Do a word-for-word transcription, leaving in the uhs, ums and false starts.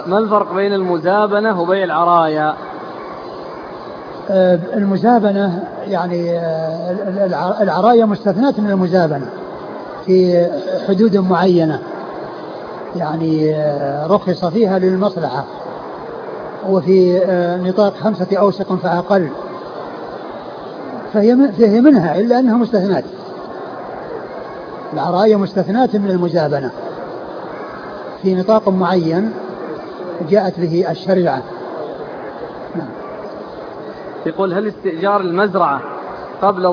ما الفرق بين المزابنة وبيع العرايا؟ المزابنة يعني العرايا مستثناة من المزابنة في حدود معينة، يعني رخص فيها للمصلحة، وفي نطاق خمسة أوسق فأقل، فهي منها إلا أنها مستثناة. العرايا مستثناة من المزابنة في نطاق معين جاءت به الشريعة. يقول هل استئجار المزرعة قبل